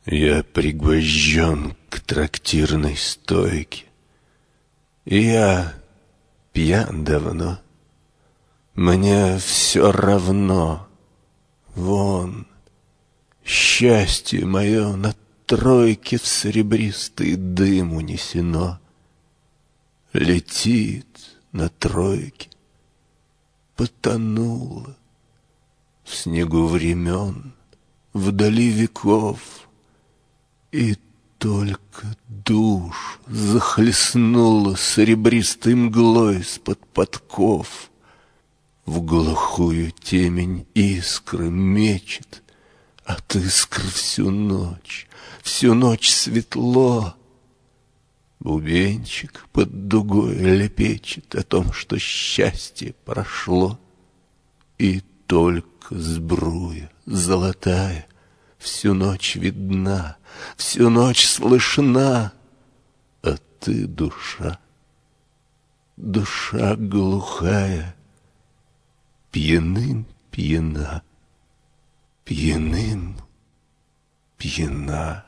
Я пригвожден к трактирной стойке. Я пьян давно. Мне все равно. Вон, счастье мое на тройке в серебристый дым унесено. Летит на тройке, потонуло в снегу времен, вдали веков. И только душ захлестнула серебристой мглой из-под подков. В глухую темень искры мечет, от искр всю ночь светло. Бубенчик под дугой лепечет о том, что счастье прошло. И только сбруя золотая всю ночь видна, всю ночь слышна. А ты, душа, душа глухая, пьяным пьяна, пьяным пьяна.